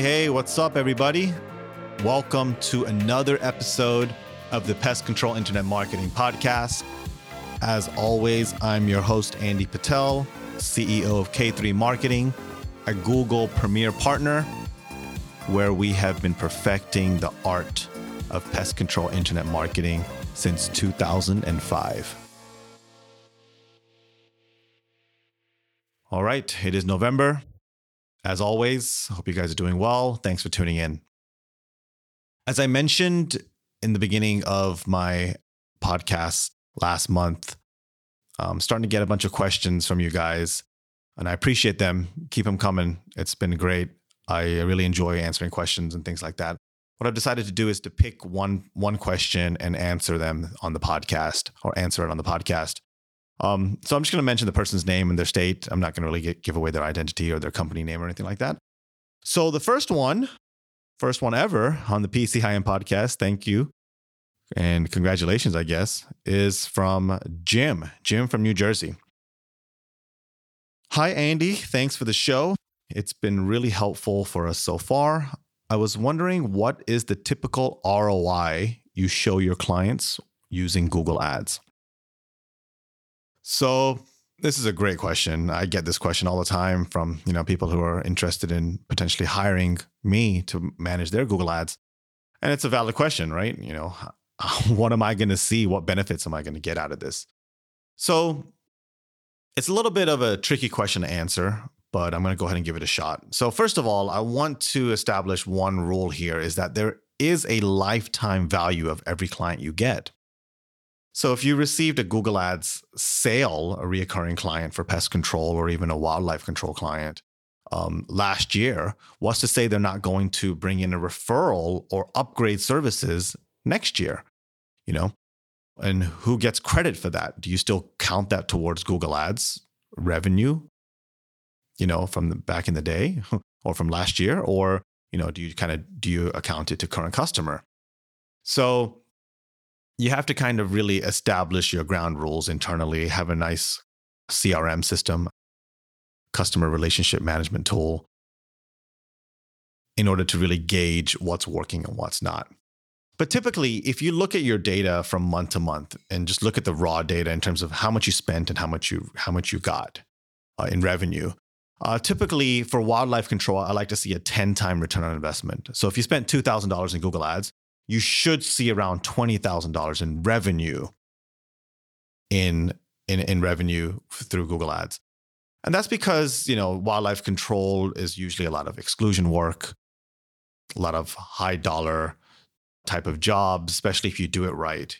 Hey, what's up, everybody? Welcome to another episode of the Pest Control Internet Marketing Podcast. As always, I'm your host, Andy Patel, CEO of K3 Marketing, a Google Premier Partner, where we have been perfecting the art of pest control internet marketing since 2005. All right, it is November. As always, I hope you guys are doing well. Thanks for tuning in. As I mentioned in the beginning of my podcast last month, I'm starting to get a bunch of questions from you guys, and I appreciate them. Keep them coming. It's been great. I really enjoy answering questions and things like that. What I've decided to do is to pick one question and answer them on the podcast, or answer it on the podcast. So I'm just going to mention the person's name and their state. I'm not going to really give away their identity or their company name or anything like that. So the first one ever on the PC High End podcast, thank you and congratulations, I guess, is from Jim from New Jersey. Hi, Andy. Thanks for the show. It's been really helpful for us so far. I was wondering, what is the typical ROI you show your clients using Google Ads? So this is a great question. I get this question all the time from, people who are interested in potentially hiring me to manage their Google Ads. And it's a valid question, right? What am I going to see? What benefits am I going to get out of this? So it's a little bit of a tricky question to answer, but I'm going to go ahead and give it a shot. So first of all, I want to establish one rule here, is that there is a lifetime value of every client you get. So if you received a Google Ads sale, a recurring client for pest control, or even a wildlife control client last year, what's to say they're not going to bring in a referral or upgrade services next year? And who gets credit for that? Do you still count that towards Google Ads revenue, from back in the day or from last year? Or, do you account it to current customer? So you have to kind of really establish your ground rules internally, have a nice CRM system, customer relationship management tool, in order to really gauge what's working and what's not. But typically, if you look at your data from month to month and just look at the raw data in terms of how much you spent and how much you got in revenue, typically for wildlife control, I like to see a 10-time return on investment. So if you spent $2,000 in Google Ads, you should see around $20,000 in revenue in revenue through Google Ads. And that's because, wildlife control is usually a lot of exclusion work, a lot of high dollar type of jobs, especially if you do it right.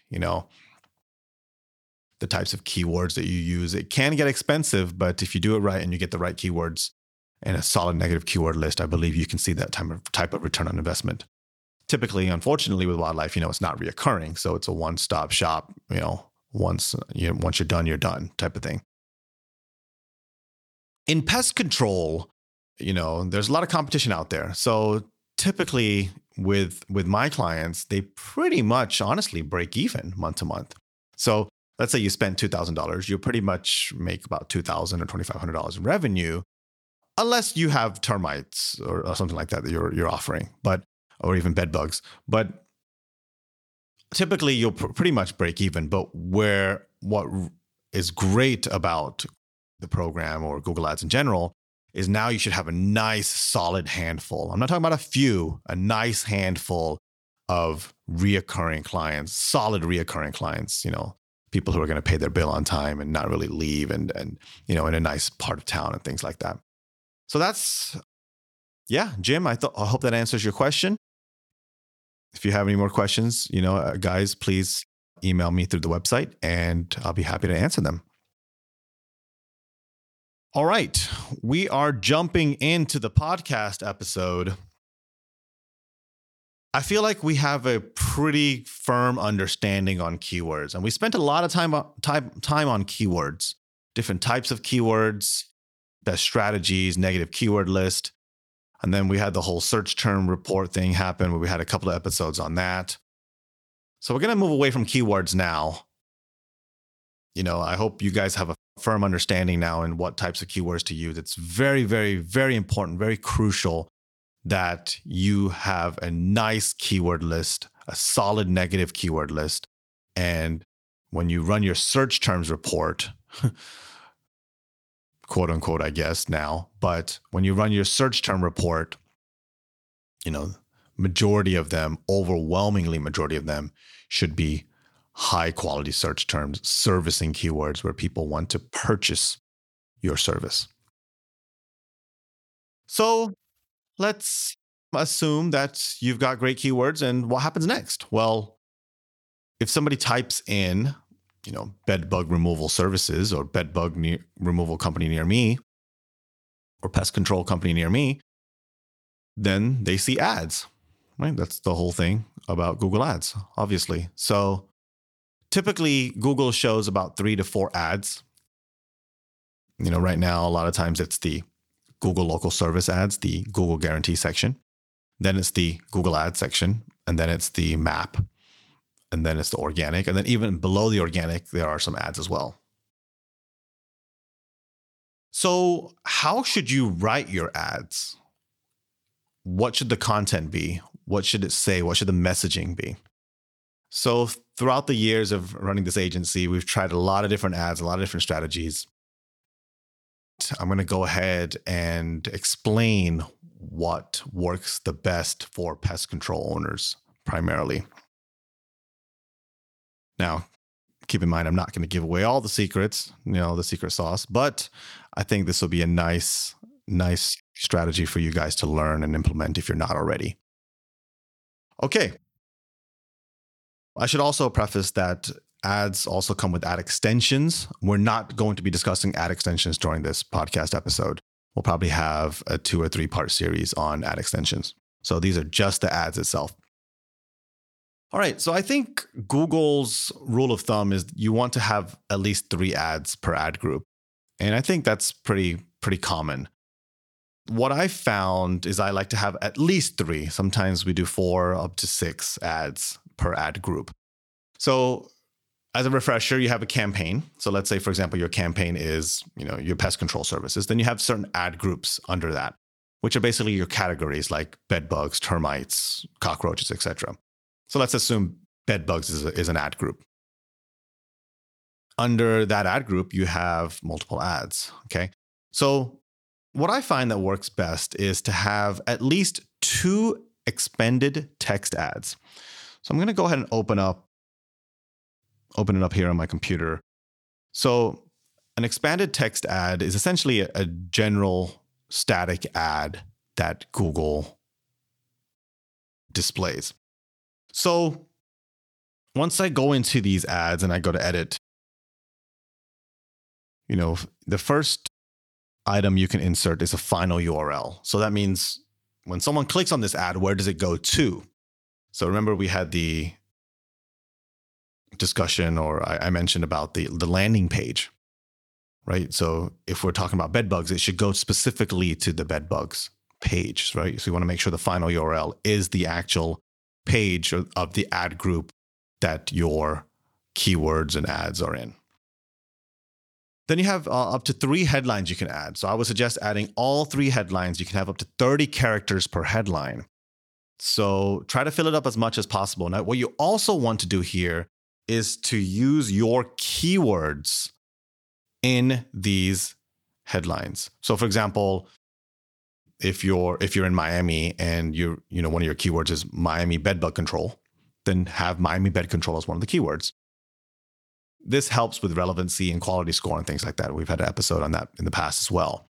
The types of keywords that you use, it can get expensive, but if you do it right and you get the right keywords and a solid negative keyword list, I believe you can see that type of return on investment. Typically, unfortunately, with wildlife, it's not reoccurring. So it's a one-stop shop, once you're done type of thing. In pest control, there's a lot of competition out there. So typically with my clients, they pretty much honestly break even month to month. So let's say you spend $2,000, you pretty much make about $2,000 or $2,500 in revenue, unless you have termites or something like that you're offering, or even bed bugs. But typically you'll pretty much break even. But what is great about the program or Google Ads in general is now you should have a nice solid handful. I'm not talking about a few, a nice handful of reoccurring clients, solid reoccurring clients, people who are going to pay their bill on time and not really leave and in a nice part of town and things like that. So that's, Jim, I hope that answers your question. If you have any more questions, guys, please email me through the website and I'll be happy to answer them. All right, we are jumping into the podcast episode. I feel like we have a pretty firm understanding on keywords, and we spent a lot of time on keywords, different types of keywords, best strategies, negative keyword list. And then we had the whole search term report thing happen where we had a couple of episodes on that. So we're going to move away from keywords now. I hope you guys have a firm understanding now in what types of keywords to use. It's very, very, very important, very crucial that you have a nice keyword list, a solid negative keyword list. And when you run your search terms report, quote unquote, I guess now, but when you run your search term report, majority of them, overwhelmingly majority of them should be high quality search terms, servicing keywords where people want to purchase your service. So let's assume that you've got great keywords, and what happens next? Well, if somebody types in, bed bug removal services or bed bug removal company near me or pest control company near me, then they see ads, right? That's the whole thing about Google Ads, obviously. So typically Google shows about 3 to 4 ads. Right now, a lot of times it's the Google local service ads, the Google guarantee section. Then it's the Google Ads section, and then it's the map, and then it's the organic. And then even below the organic, there are some ads as well. So how should you write your ads? What should the content be? What should it say? What should the messaging be? So throughout the years of running this agency, we've tried a lot of different ads, a lot of different strategies. I'm going to go ahead and explain what works the best for pest control owners primarily. Now, keep in mind, I'm not going to give away all the secrets, the secret sauce, but I think this will be a nice strategy for you guys to learn and implement if you're not already. Okay. I should also preface that ads also come with ad extensions. We're not going to be discussing ad extensions during this podcast episode. We'll probably have a 2 or 3 part series on ad extensions. So these are just the ads itself. All right. So I think Google's rule of thumb is you want to have at least 3 ads per ad group. And I think that's pretty common. What I found is I like to have at least 3. Sometimes we do 4 up to 6 ads per ad group. So as a refresher, you have a campaign. So let's say, for example, your campaign is, your pest control services. Then you have certain ad groups under that, which are basically your categories like bed bugs, termites, cockroaches, etc. So let's assume bed bugs is an ad group. Under that ad group, you have multiple ads. Okay. So what I find that works best is to have at least 2 expanded text ads. So I'm going to go ahead and open it up here on my computer. So an expanded text ad is essentially a general static ad that Google displays. So once I go into these ads and I go to edit, the first item you can insert is a final URL. So that means when someone clicks on this ad, where does it go to? So remember we had the discussion, or I mentioned about the landing page, right? So if we're talking about bed bugs, it should go specifically to the bed bugs page, right? So you want to make sure the final URL is the actual page of the ad group that your keywords and ads are in. Then you have up to 3 headlines you can add. So I would suggest adding all 3 headlines. You can have up to 30 characters per headline. So try to fill it up as much as possible. Now, what you also want to do here is to use your keywords in these headlines. So for example, if you're in Miami and one of your keywords is Miami bed bug control, then have Miami bed control as one of the keywords. This helps with relevancy and quality score and things like that. We've had an episode on that in the past as well.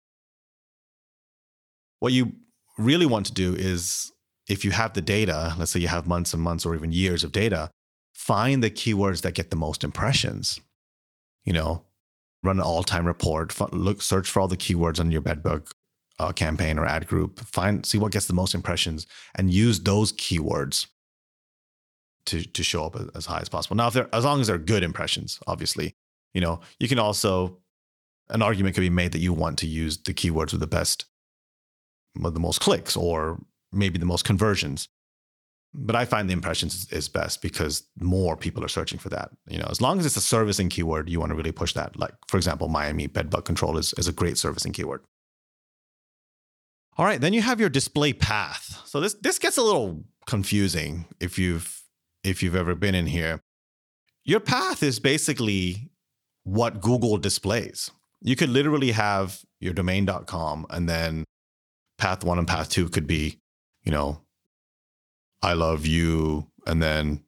What you really want to do is, if you have the data, let's say you have months and months or even years of data, find the keywords that get the most impressions. Run an all-time report, search for all the keywords on your bedbug campaign or ad group, see what gets the most impressions, and use those keywords to show up as high as possible. Now, as long as they're good impressions, obviously, you can also, an argument could be made that you want to use the keywords with the most clicks or maybe the most conversions. But I find the impressions is best because more people are searching for that. As long as it's a servicing keyword, you want to really push that. Like, for example, Miami bed bug control is a great servicing keyword. All right, then you have your display path. So this gets a little confusing if you've ever been in here. Your path is basically what Google displays. You could literally have your domain.com, and then path 1 and path 2 could be, I love you, and then,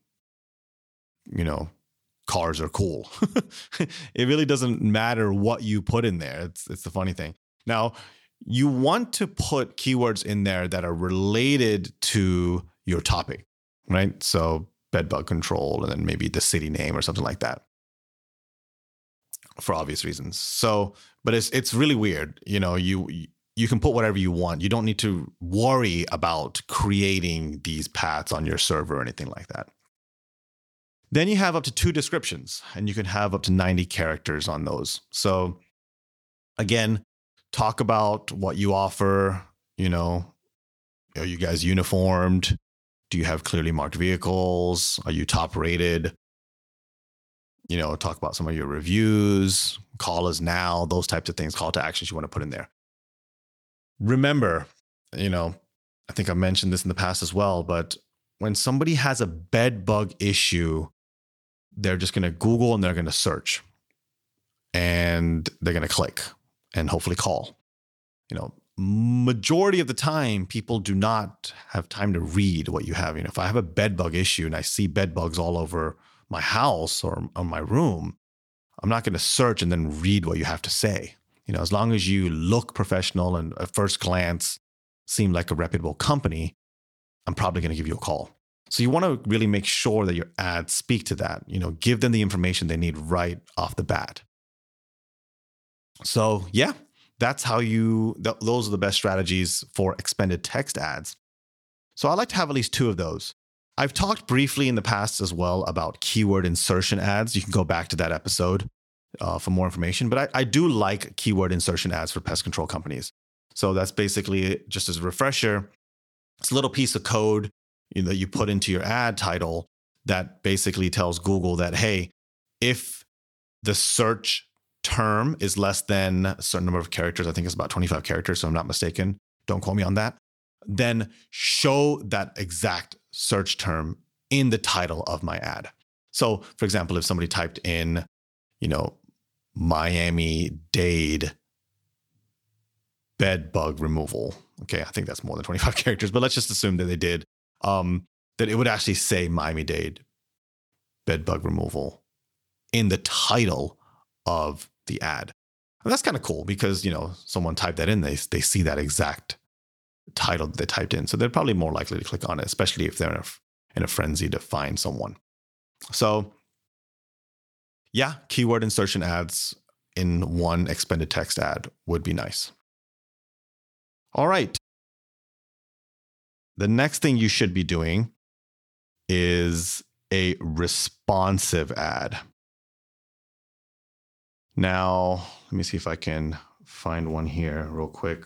cars are cool. It really doesn't matter what you put in there. It's the funny thing. Now, you want to put keywords in there that are related to your topic, right? So bedbug control, and then maybe the city name or something like that, for obvious reasons. So, but it's really weird. You can put whatever you want. You don't need to worry about creating these paths on your server or anything like that. Then you have up to 2 descriptions, and you can have up to 90 characters on those. So again, talk about what you offer. Are you guys uniformed? Do you have clearly marked vehicles? Are you top rated? Talk about some of your reviews, call us now, those types of things, call to actions you want to put in there. Remember, I think I mentioned this in the past as well, but when somebody has a bed bug issue, they're just going to Google and they're going to search, and they're going to click and hopefully call. Majority of the time, people do not have time to read what you have. If I have a bed bug issue and I see bed bugs all over my house or on my room, I'm not going to search and then read what you have to say. As long as you look professional and at first glance seem like a reputable company, I'm probably going to give you a call. So you want to really make sure that your ads speak to that. Give them the information they need right off the bat. So yeah, that's how those are the best strategies for expanded text ads. So I like to have at least 2 of those. I've talked briefly in the past as well about keyword insertion ads. You can go back to that episode for more information, but I do like keyword insertion ads for pest control companies. So that's basically, just as a refresher, it's a little piece of code that you put into your ad title that basically tells Google that, hey, if the search term is less than a certain number of characters, I think it's about 25 characters, so I'm not mistaken, don't quote me on that, then show that exact search term in the title of my ad. So for example, if somebody typed in, Miami-Dade bed bug removal. Okay, I think that's more than 25 characters, but let's just assume that they did, that it would actually say Miami-Dade bed bug removal in the title of the ad. And that's kind of cool because, someone typed that in, they see that exact title that they typed in. So they're probably more likely to click on it, especially if they're in a frenzy to find someone. So yeah, keyword insertion ads in one expanded text ad would be nice. All right. The next thing you should be doing is a responsive ad. Now, let me see if I can find one here real quick.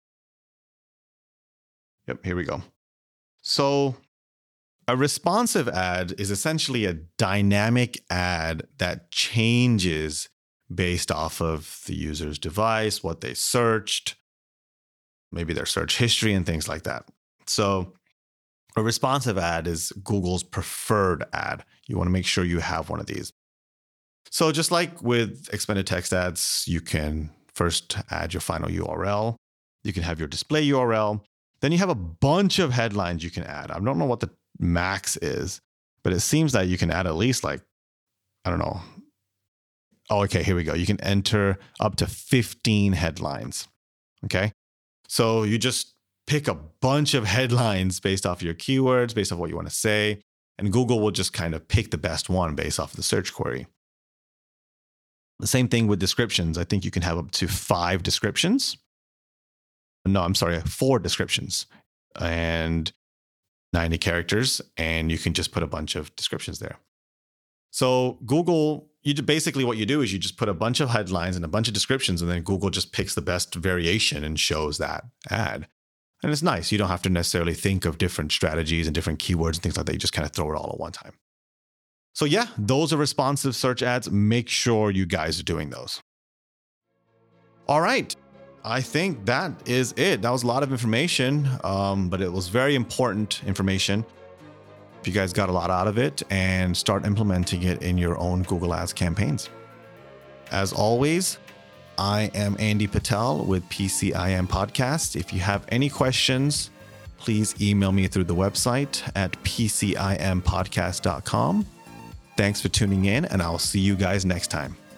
Yep, here we go. So a responsive ad is essentially a dynamic ad that changes based off of the user's device, what they searched, maybe their search history and things like that. So a responsive ad is Google's preferred ad. You want to make sure you have one of these. So just like with expanded text ads, you can first add your final URL. You can have your display URL. Then you have a bunch of headlines you can add. I don't know what the max is, but it seems that you can add at least I don't know. Oh, okay, here we go. You can enter up to 15 headlines. Okay. So you just pick a bunch of headlines based off your keywords, based off what you want to say, and Google will just kind of pick the best one based off of the search query. The same thing with descriptions. I think you can have up to 5 descriptions. No, I'm sorry, 4 descriptions and 90 characters, and you can just put a bunch of descriptions there. So Google, basically what you do is you just put a bunch of headlines and a bunch of descriptions, and then Google just picks the best variation and shows that ad. And it's nice. You don't have to necessarily think of different strategies and different keywords and things like that. You just kind of throw it all at one time. So yeah, those are responsive search ads. Make sure you guys are doing those. All right. I think that is it. That was a lot of information, but it was very important information. If you guys got a lot out of it, and start implementing it in your own Google Ads campaigns. As always, I am Andy Patel with PCIM Podcast. If you have any questions, please email me through the website at pcimpodcast.com. Thanks for tuning in, and I'll see you guys next time.